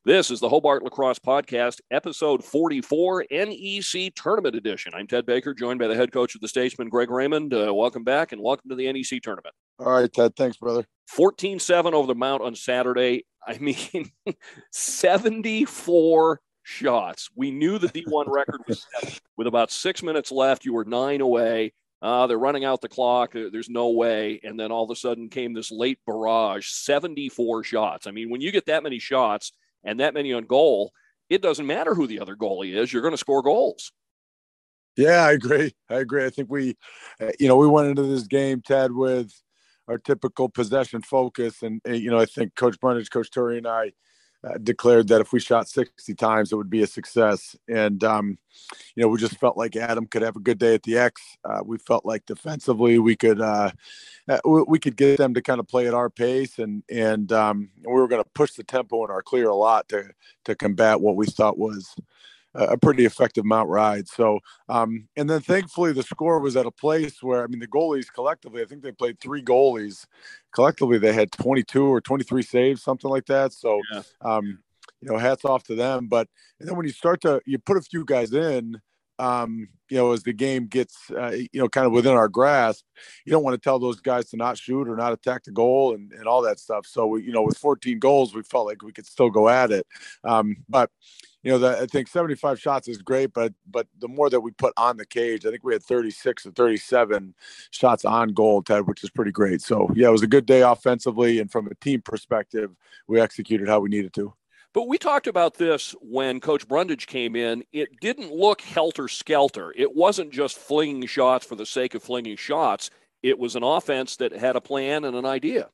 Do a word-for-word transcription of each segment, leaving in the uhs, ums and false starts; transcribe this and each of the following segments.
This is the Hobart Lacrosse Podcast, episode forty-four, N E C Tournament Edition. I'm Ted Baker, joined by the head coach of the Statesman, Greg Raymond. Uh, welcome back and welcome to the N E C Tournament. All right, Ted. Thanks, brother. fourteen seven over the Mount on Saturday. I mean, seventy-four shots. We knew the D one record was set. With about six minutes left, you were nine away. Uh, they're running out the clock. There's no way. And then all of a sudden came this late barrage, seventy-four shots. I mean, when you get that many shots and that many on goal, it doesn't matter who the other goalie is. You're going to score goals. Yeah, I agree. I agree. I think we, uh, you know, we went into this game, Ted, with our typical possession focus. And, uh, you know, I think Coach Brundage, Coach Turry, and I uh, declared that if we shot sixty times, it would be a success. And, um, you know, we just felt like Adam could have a good day at the X. Uh, we felt like defensively we could uh, we could get them to kind of play at our pace, and and um, we were going to push the tempo in our clear a lot to to combat what we thought was a pretty effective Mount ride. So, um, and then thankfully the score was at a place where, I mean, the goalies collectively, I think they played three goalies. Collectively, they had twenty-two or twenty-three saves, something like that. So, yeah. um, you know, hats off to them. But and then when you start to, you put a few guys in, um, you know, as the game gets, uh, you know, kind of within our grasp, you don't want to tell those guys to not shoot or not attack the goal and, and all that stuff. So, we, you know, with fourteen goals, we felt like we could still go at it. Um, but, you know, the, I think seventy-five shots is great, but but the more that we put on the cage, I think we had thirty-six or thirty-seven shots on goal, Ted, which is pretty great. So, yeah, it was a good day offensively. And from a team perspective, we executed how we needed to. But we talked about this when Coach Brundage came in. It didn't look helter-skelter. It wasn't just flinging shots for the sake of flinging shots. It was an offense that had a plan and an idea.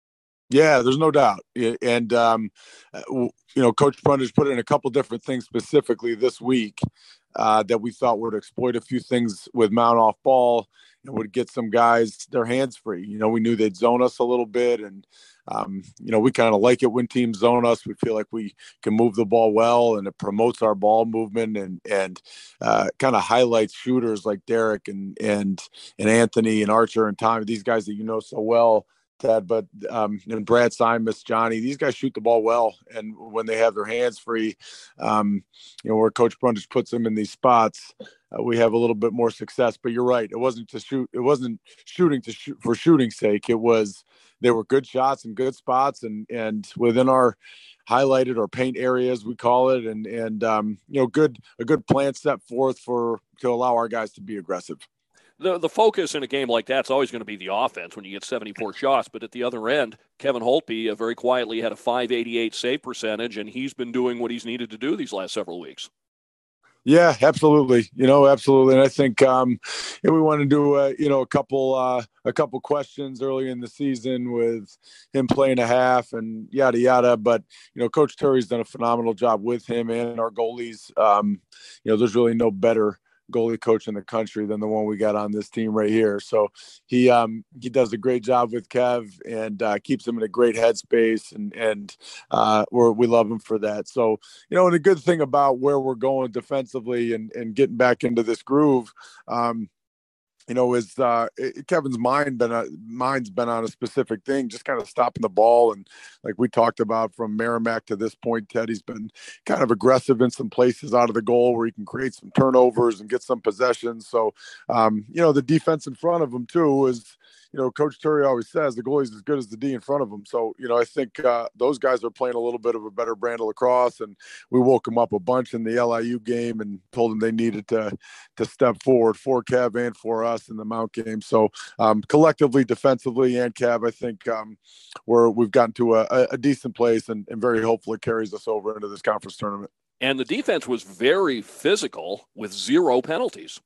Yeah, there's no doubt. And, um, you know, Coach Brundage put in a couple different things specifically this week uh, that we thought would exploit a few things with Mount off ball and would get some guys their hands free. You know, we knew they'd zone us a little bit, and Um, you know, we kind of like it when teams zone us. We feel like we can move the ball well, and it promotes our ball movement and and uh, kind of highlights shooters like Derek and and and Anthony and Archer and Tommy, these guys that you know so well, Ted. But um, and Brad Simus, Johnny, these guys shoot the ball well, and when they have their hands free, um, you know, where Coach Brundage puts them in these spots, uh, we have a little bit more success. But you're right, it wasn't to shoot. It wasn't shooting to shoot for shooting's sake. It was. There were good shots and good spots and, and within our highlighted or paint areas, we call it. And, and, um, you know, good, a good plan set forth for, to allow our guys to be aggressive. The the focus in a game like that is always going to be the offense when you get seventy-four shots. But at the other end, Kevin Holtby uh, very quietly had a five eighty-eight save percentage, and he's been doing what he's needed to do these last several weeks. Yeah, absolutely. You know, absolutely. And I think um, we want to do, uh, you know, a couple, uh, a couple questions early in the season with him playing a half and yada, yada. But, you know, Coach Turry's done a phenomenal job with him and our goalies. Um, you know, there's really no better goalie coach in the country than the one we got on this team right here. So he um he does a great job with Kev and uh, keeps him in a great headspace, and and uh we're, we love him for that. So, you know, and a good thing about where we're going defensively and and getting back into this groove, um you know, is uh, Kevin's mind been a, mind's been on a specific thing, just kind of stopping the ball. And like we talked about from Merrimack to this point, Ted, he's been kind of aggressive in some places out of the goal where he can create some turnovers and get some possessions. So, um, you know, the defense in front of him too is, you know, Coach Turry always says the goalie's as good as the D in front of him. So, you know, I think uh, those guys are playing a little bit of a better brand of lacrosse, and we woke them up a bunch in the L I U game and told them they needed to to step forward for Kev and for us in the Mount game. So um, collectively, defensively and Kev, I think um, we're, we've gotten to a, a decent place, and, and very hopeful it carries us over into this conference tournament. And the defense was very physical with zero penalties.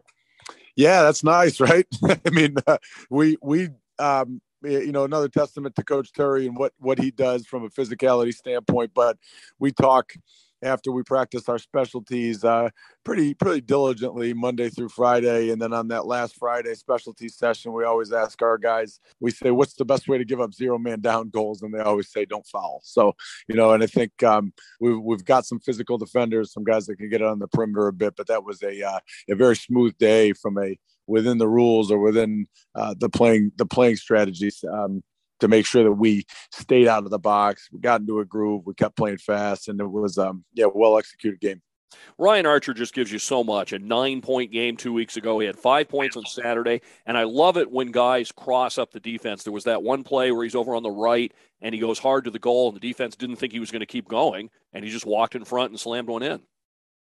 Yeah, that's nice, right? I mean, uh, we, we, um, you know, another testament to Coach Turry and what, what he does from a physicality standpoint. But we talk after we practice our specialties uh, pretty, pretty diligently Monday through Friday. And then on that last Friday specialty session, we always ask our guys, we say, what's the best way to give up zero man down goals? And they always say, don't foul. So, you know, and I think um, we've, we've got some physical defenders, some guys that can get it on the perimeter a bit, but that was a, uh, a very smooth day from a, within the rules or within uh, the playing, the playing strategies. Um, to make sure that we stayed out of the box. We got into a groove. We kept playing fast, and it was um, yeah, well executed game. Ryan Archer just gives you so much. A nine-point game two weeks ago. He had five points on Saturday, and I love it when guys cross up the defense. There was that one play where he's over on the right, and he goes hard to the goal, and the defense didn't think he was going to keep going, and he just walked in front and slammed one in.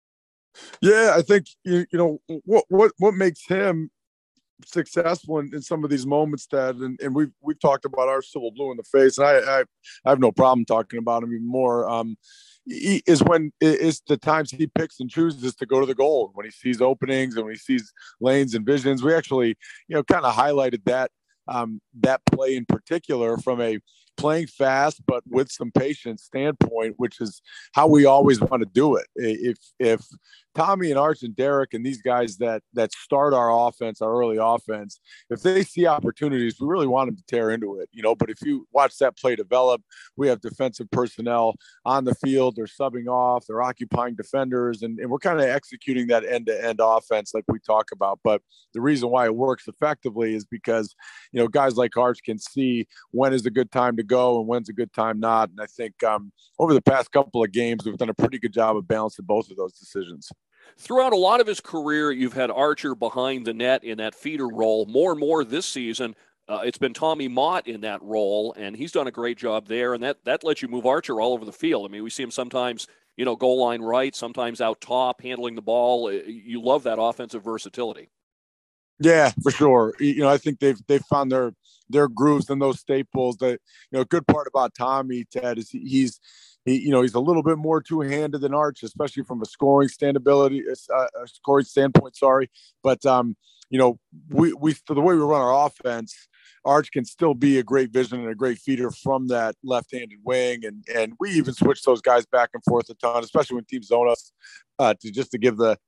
Yeah, I think, you, you know, what what what makes him successful in, in some of these moments that, and, and we've we've talked about our civil blue in the face, and I, I I have no problem talking about him even more. Um, he, is when is the times he picks and chooses to go to the goal when he sees openings and when he sees lanes and visions. We actually, you know, kind of highlighted that um, that play in particular from a playing fast but with some patience standpoint, which is how we always want to do it. If if Tommy and Arch and Derek and these guys that that start our offense, our early offense, if they see opportunities, we really want them to tear into it, you know. But if you watch that play develop, we have defensive personnel on the field, they're subbing off, they're occupying defenders, and, and we're kind of executing that end-to-end offense like we talk about. But the reason why it works effectively is because, you know, guys like Arch can see when is a good time to go and when's a good time not. And I think um, over the past couple of games, we've done a pretty good job of balancing both of those decisions. Throughout a lot of his career, you've had Archer behind the net in that feeder role. More and more this season, uh, it's been Tommy Mott in that role, and he's done a great job there, and that, that lets you move Archer all over the field. I mean, we see him sometimes, you know, goal line right, sometimes out top, handling the ball. You love that offensive versatility. Yeah, for sure. You know, I think they've they've found their their grooves and those staples. That, you know, a good part about Tommy, Ted, is he, he's he, you know, he's a little bit more two-handed than Arch, especially from a scoring standability, uh, a scoring standpoint. Sorry, but um, you know, we we the way we run our offense, Arch can still be a great vision and a great feeder from that left-handed wing, and and we even switch those guys back and forth a ton, especially when teams zone us, uh, to just to give the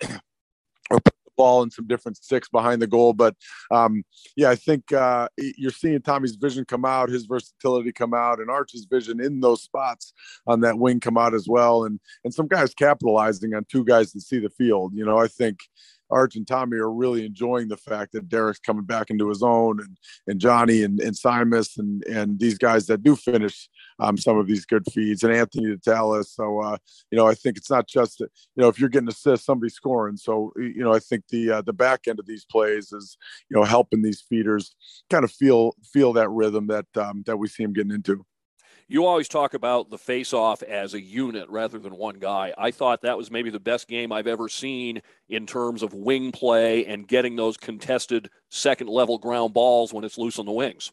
or put the ball in some different sticks behind the goal. But um, yeah, I think uh, you're seeing Tommy's vision come out, his versatility come out, and Arch's vision in those spots on that wing come out as well. And and some guys capitalizing on two guys that see the field. You know, I think Arch and Tommy are really enjoying the fact that Derek's coming back into his own, and and Johnny and, and Simus and and these guys that do finish um, some of these good feeds, and Anthony Natalis. So uh, you know, I think it's not just, you know, if you're getting assists, somebody's scoring. So you know, I think the uh, the back end of these plays is, you know, helping these feeders kind of feel feel that rhythm that um, that we see them getting into. You always talk about the face-off as a unit rather than one guy. I thought that was maybe the best game I've ever seen in terms of wing play and getting those contested second-level ground balls when it's loose on the wings.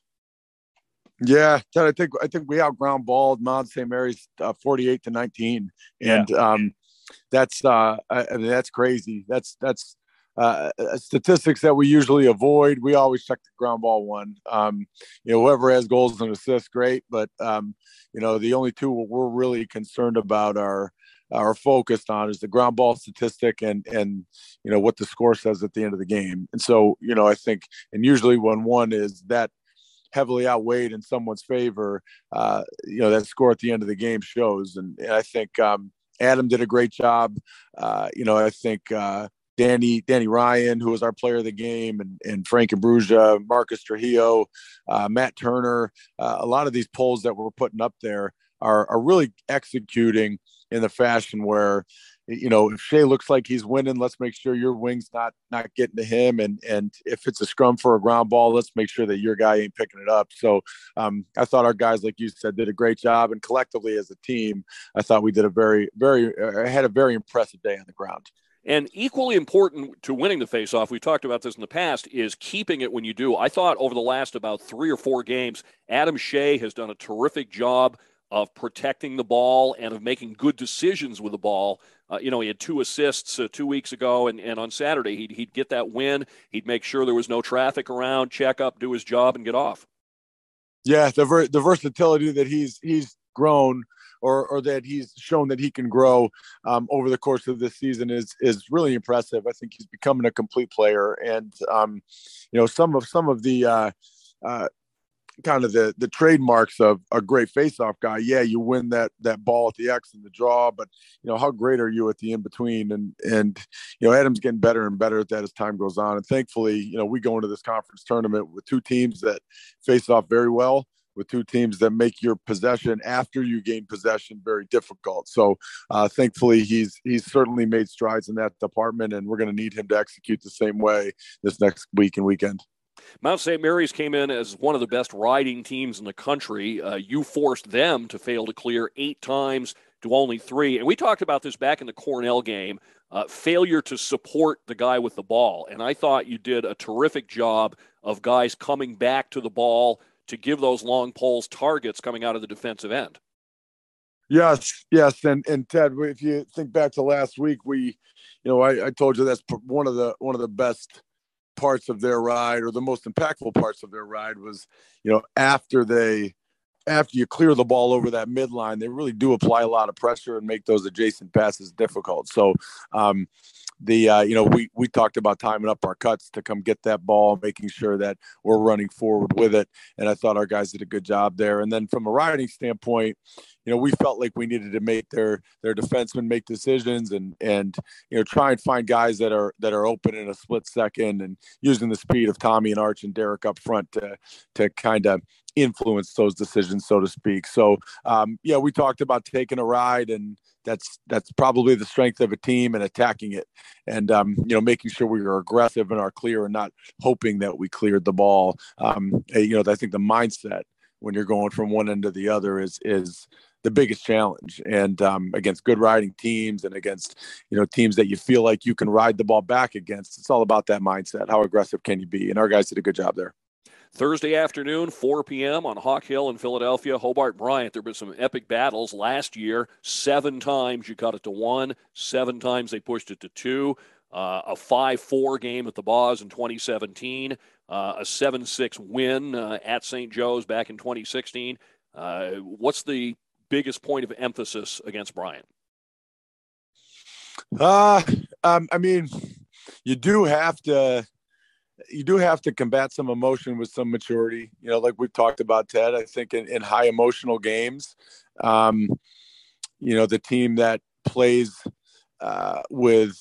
Yeah, I think I think we outground balled Mount Saint Mary's uh, forty-eight to nineteen, and yeah. um, that's uh, I mean, that's crazy. That's that's uh, statistics that we usually avoid. We always check the ground ball one. Um, you know, whoever has goals and assists, great. But um, you know, the only two we're really concerned about are are focused on is the ground ball statistic and and you know what the score says at the end of the game. And so, you know, I think, and usually when one is that heavily outweighed in someone's favor, uh, you know, that score at the end of the game shows. And, and I think um, Adam did a great job. Uh, you know, I think uh, Danny Danny Ryan, who was our player of the game, and, and Frank Ambrusia, Marcus Trujillo, uh, Matt Turner, uh, a lot of these polls that we're putting up there are, are really executing in the fashion where, you know, if Shea looks like he's winning, let's make sure your wing's not not getting to him. And and if it's a scrum for a ground ball, let's make sure that your guy ain't picking it up. So um, I thought our guys, like you said, did a great job. And collectively as a team, I thought we did a very, very, uh, had a very impressive day on the ground. And equally important to winning the faceoff, we've talked about this in the past, is keeping it when you do. I thought over the last about three or four games, Adam Shea has done a terrific job of protecting the ball and of making good decisions with the ball. Uh, you know, he had two assists uh, two weeks ago, and, and on Saturday he'd, he'd get that win. He'd make sure there was no traffic around, check up, do his job, and get off. Yeah, the ver- the versatility that he's he's grown or or that he's shown that he can grow um, over the course of this season is is really impressive. I think he's becoming a complete player, and um, you know, some of some of the uh, uh, kind of the the trademarks of a great faceoff guy. Yeah, you win that that ball at the X and the draw, but you know, how great are you at the in between? And and you know, Adam's getting better and better at that as time goes on. And thankfully, you know, we go into this conference tournament with two teams that face off very well. with two teams that make your possession after you gain possession very difficult. So uh, thankfully, he's he's certainly made strides in that department, and we're going to need him to execute the same way this next week and weekend. Mount Saint Mary's came in as one of the best riding teams in the country. Uh, you forced them to fail to clear eight times to only three. And we talked about this back in the Cornell game, uh, failure to support the guy with the ball. And I thought you did a terrific job of guys coming back to the ball to give those long poles targets coming out of the defensive end. Yes, yes, and and Ted, if you think back to last week, we, you know, I, I told you that's one of the one of the best parts of their ride, or the most impactful parts of their ride, was, you know, after they after you clear the ball over that midline, they really do apply a lot of pressure and make those adjacent passes difficult. So um, the, uh, you know, we, we talked about timing up our cuts to come get that ball, making sure that we're running forward with it. And I thought our guys did a good job there. And then from a riding standpoint, you know, we felt like we needed to make their, their defensemen make decisions and, and, you know, try and find guys that are, that are open in a split second, and using the speed of Tommy and Arch and Derek up front to, to kind of influence those decisions, so to speak. So, um, yeah, we talked about taking a ride, and that's, that's probably the strength of a team, and attacking it. And, um, you know, making sure we are aggressive and are clear, and not hoping that we cleared the ball. Um, you know, I think the mindset when you're going from one end to the other is, is, the biggest challenge. And um, against good riding teams, and against, you know, teams that you feel like you can ride the ball back against, it's all about that mindset. How aggressive can you be? And our guys did a good job there. Thursday afternoon, four p.m. on Hawk Hill in Philadelphia, Hobart Bryant. There have been some epic battles last year. Seven times you cut it to one. Seven times they pushed it to two. Uh, a five four game at the Boz in twenty seventeen. Uh, a seven six win uh, at Saint Joe's back in twenty sixteen. Uh, what's the biggest point of emphasis against Bryant? Uh, um, I mean, you do have to, you do have to combat some emotion with some maturity, you know, like we've talked about, Ted. I think in, in high emotional games, um, you know, the team that plays uh, with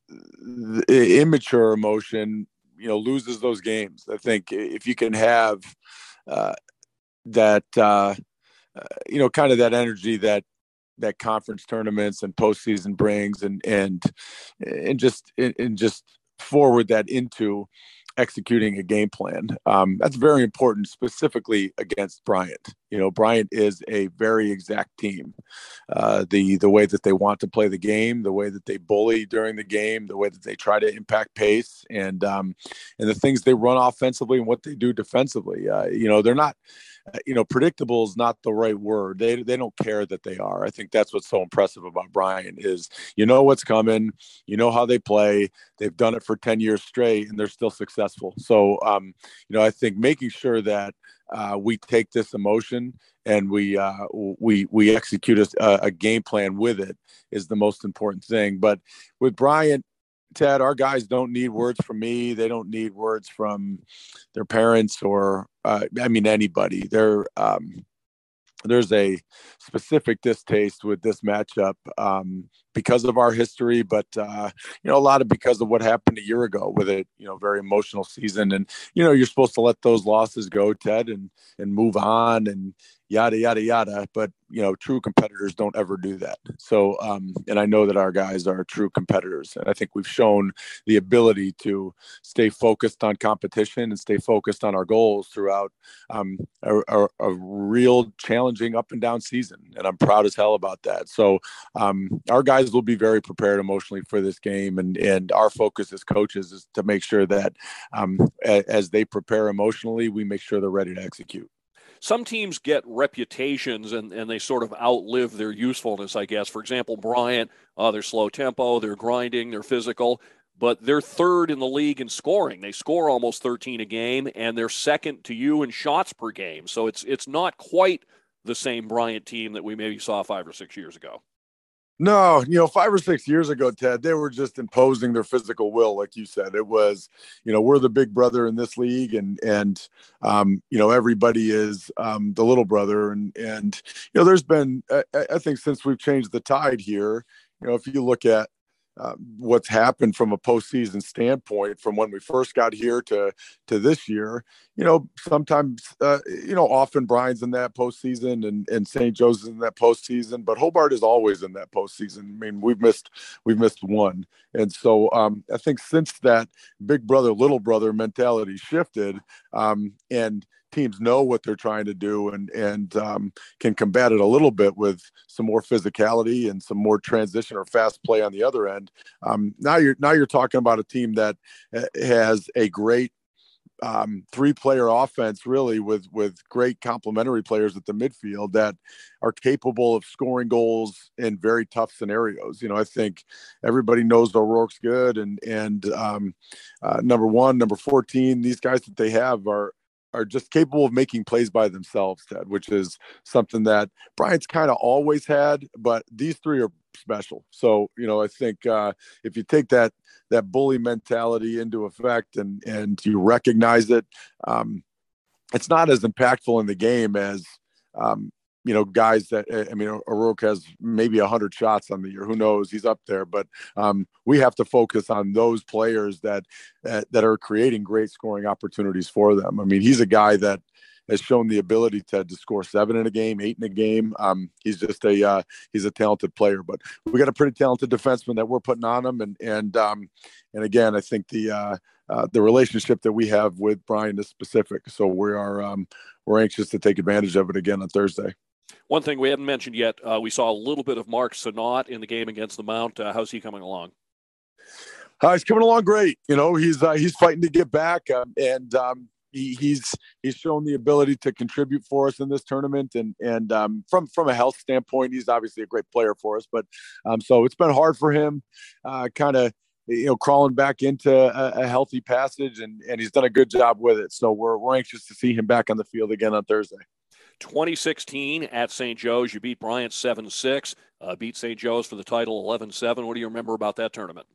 immature emotion, you know, loses those games. I think if you can have uh, that, uh, Uh, you know, kind of that energy that that conference tournaments and postseason brings, and and and just and just forward that into executing a game plan. Um, that's very important, specifically against Bryant. You know, Bryant is a very exact team. Uh, the the way that they want to play the game, the way that they bully during the game, the way that they try to impact pace, and um, and the things they run offensively and what they do defensively. Uh, you know, they're not. Uh, you know, predictable is not the right word. They they don't care that they are. I think that's what's so impressive about Bryant is, you know what's coming, you know how they play. They've done it for ten years straight, and they're still successful. So, um, you know, I think making sure that uh, we take this emotion and we uh, we we execute a, a game plan with it is the most important thing. But with Bryant, Ted, our guys don't need words from me. They don't need words from their parents or, uh, I mean, anybody. They're, um, there's a specific distaste with this matchup um, because of our history, but, uh, you know, a lot of because of what happened a year ago with a, you know, very emotional season. And, you know, you're supposed to let those losses go, Ted, and, and move on and yada, yada, yada. But, you know, true competitors don't ever do that. So, um, and I know that our guys are true competitors. And I think we've shown the ability to stay focused on competition and stay focused on our goals throughout um, a, a, a real challenging up and down season. And I'm proud as hell about that. So um, our guys will be very prepared emotionally for this game. And, and our focus as coaches is to make sure that um, a, as they prepare emotionally, we make sure they're ready to execute. Some teams get reputations and, and they sort of outlive their usefulness, I guess. For example, Bryant, uh, they're slow tempo, they're grinding, they're physical, but they're third in the league in scoring. They score almost thirteen a game, and they're second to you in shots per game. So it's it's not quite the same Bryant team that we maybe saw five or six years ago. No, you know, five or six years ago, Ted, they were just imposing their physical will, like you said. It was, you know, we're the big brother in this league, and and um, you know, everybody is um, the little brother, and and you know, there's been, I, I think, since we've changed the tide here, you know, if you look at uh, what's happened from a postseason standpoint from when we first got here to to this year. You know, sometimes, uh, you know, often Brian's in that postseason and, and Saint Joe's is in that postseason, but Hobart is always in that postseason. I mean, we've missed we've missed one. And so um, I think since that big brother, little brother mentality shifted, um, and teams know what they're trying to do and and um, can combat it a little bit with some more physicality and some more transition or fast play on the other end. Um, now you're now you're talking about a team that has a great um, three-player offense, really, with with great complementary players at the midfield that are capable of scoring goals in very tough scenarios. You know, I think everybody knows O'Rourke's good, and and um, uh, number one, number fourteen, these guys that they have are are just capable of making plays by themselves, Ted, which is something that Bryant's kind of always had, but these three are special. So, you know, I think uh, if you take that that bully mentality into effect and and you recognize it, um, it's not as impactful in the game as um, you know, guys that, I mean, O'Rourke has maybe a hundred shots on the year. Who knows? He's up there, but um, we have to focus on those players that, uh, that are creating great scoring opportunities for them. I mean, he's a guy that has shown the ability to, to score seven in a game, eight in a game. Um, he's just a, uh, he's a talented player, but we got a pretty talented defenseman that we're putting on him. And, and, um, and again, I think the, uh, uh, the relationship that we have with Brian is specific. So we are, um, we're anxious to take advantage of it again on Thursday. One thing we haven't mentioned yet, uh, we saw a little bit of Mark Sanat in the game against the Mount. Uh, how's he coming along? Uh, he's coming along great. You know, he's uh, he's fighting to get back, um, and um, he, he's he's shown the ability to contribute for us in this tournament. And and um, from from a health standpoint, he's obviously a great player for us. But um, so it's been hard for him, uh, kind of you know crawling back into a, a healthy passage, and and he's done a good job with it. So we're we're anxious to see him back on the field again on Thursday. twenty sixteen at Saint Joe's, you beat Bryant seven six, uh, beat Saint Joe's for the title eleven seven. What do you remember about that tournament?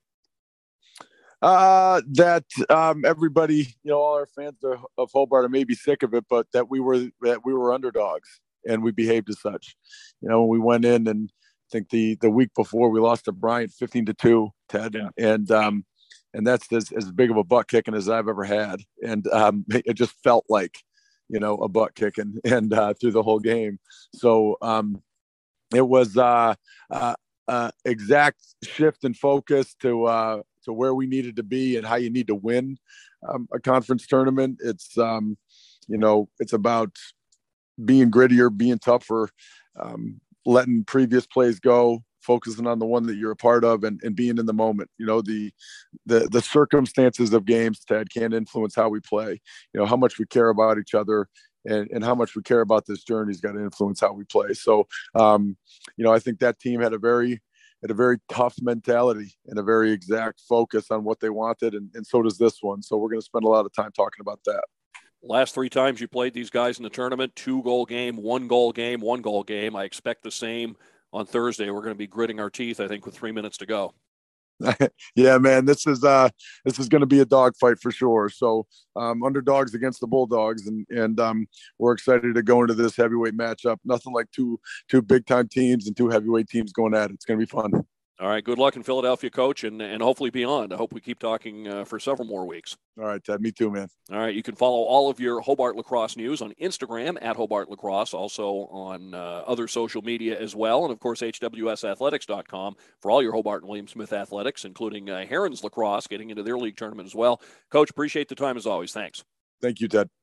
Uh, that um, everybody, you know, all our fans of, of Hobart are maybe sick of it, but that we were that we were underdogs and we behaved as such. You know, we went in, and I think the the week before we lost to Bryant fifteen to two, Ted, yeah. and, and um, and that's as, as big of a butt kicking as I've ever had, and um, it just felt like, you know, a butt kicking and uh, through the whole game. So um, it was uh, uh, uh, exact shift in focus to uh, to where we needed to be and how you need to win um, a conference tournament. It's um, you know, it's about being grittier, being tougher, um, letting previous plays go, focusing on the one that you're a part of, and, and being in the moment. You know, the, the, the circumstances of games, Ted, can't influence how we play. You know, how much we care about each other and, and how much we care about this journey has got to influence how we play. So, um, you know, I think that team had a very, had a very tough mentality and a very exact focus on what they wanted. And, and so does this one. So we're going to spend a lot of time talking about that. Last three times you played these guys in the tournament, two goal game, one goal game, one goal game. I expect the same on Thursday. We're going to be gritting our teeth, I think, with three minutes to go. Yeah, man, this is uh, this is going to be a dogfight for sure. So um, underdogs against the Bulldogs, and and um, we're excited to go into this heavyweight matchup. Nothing like two two big time teams and two heavyweight teams going at it. It's going to be fun. All right, good luck in Philadelphia, Coach, and, and hopefully beyond. I hope we keep talking uh, for several more weeks. All right, Ted, me too, man. All right, you can follow all of your Hobart Lacrosse news on Instagram at Hobart Lacrosse, also on uh, other social media as well, and, of course, H W S athletics dot com for all your Hobart and William Smith athletics, including uh, Herons Lacrosse getting into their league tournament as well. Coach, appreciate the time as always. Thanks. Thank you, Ted.